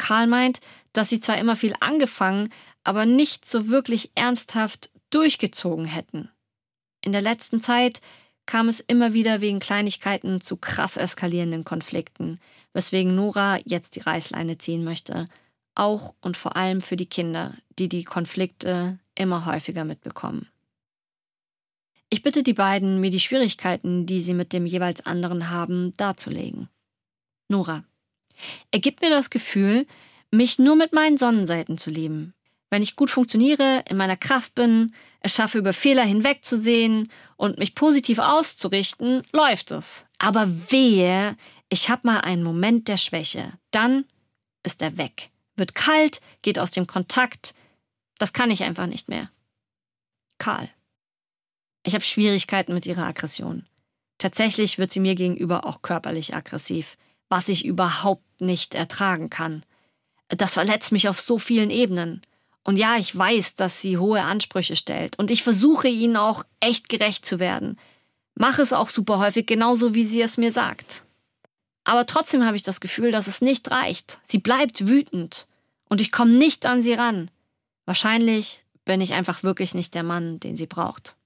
Karl meint, dass sie zwar immer viel angefangen, aber nicht so wirklich ernsthaft durchgezogen hätten. In der letzten Zeit kam es immer wieder wegen Kleinigkeiten zu krass eskalierenden Konflikten, weswegen Nora jetzt die Reißleine ziehen möchte. Auch und vor allem für die Kinder, die die Konflikte immer häufiger mitbekommen. Ich bitte die beiden, mir die Schwierigkeiten, die sie mit dem jeweils anderen haben, darzulegen. Nora: Er gibt mir das Gefühl, mich nur mit meinen Sonnenseiten zu lieben. Wenn ich gut funktioniere, in meiner Kraft bin, es schaffe, über Fehler hinwegzusehen und mich positiv auszurichten, läuft es. Aber wehe, ich habe mal einen Moment der Schwäche. Dann ist er weg. Wird kalt, geht aus dem Kontakt. Das kann ich einfach nicht mehr. Karl: Ich habe Schwierigkeiten mit ihrer Aggression. Tatsächlich wird sie mir gegenüber auch körperlich aggressiv, was ich überhaupt nicht ertragen kann. Das verletzt mich auf so vielen Ebenen. Und ja, ich weiß, dass sie hohe Ansprüche stellt. Und ich versuche, ihnen auch echt gerecht zu werden. Mache es auch super häufig, genauso wie sie es mir sagt. Aber trotzdem habe ich das Gefühl, dass es nicht reicht. Sie bleibt wütend. Und ich komme nicht an sie ran. Wahrscheinlich bin ich einfach wirklich nicht der Mann, den sie braucht.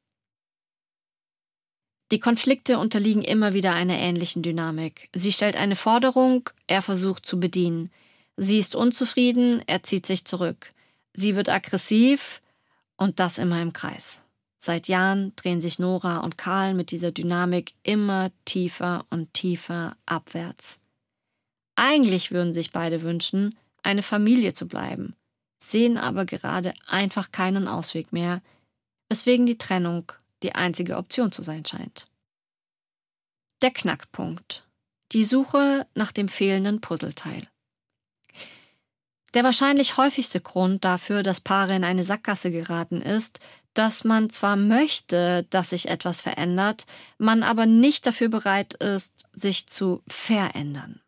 Die Konflikte unterliegen immer wieder einer ähnlichen Dynamik. Sie stellt eine Forderung, er versucht zu bedienen. Sie ist unzufrieden, er zieht sich zurück. Sie wird aggressiv und das immer im Kreis. Seit Jahren drehen sich Nora und Karl mit dieser Dynamik immer tiefer und tiefer abwärts. Eigentlich würden sich beide wünschen, eine Familie zu bleiben, sehen aber gerade einfach keinen Ausweg mehr, weswegen die Trennung die einzige Option zu sein scheint. Der Knackpunkt: die Suche nach dem fehlenden Puzzleteil. Der wahrscheinlich häufigste Grund dafür, dass Paare in eine Sackgasse geraten, ist, dass man zwar möchte, dass sich etwas verändert, man aber nicht dafür bereit ist, sich zu verändern.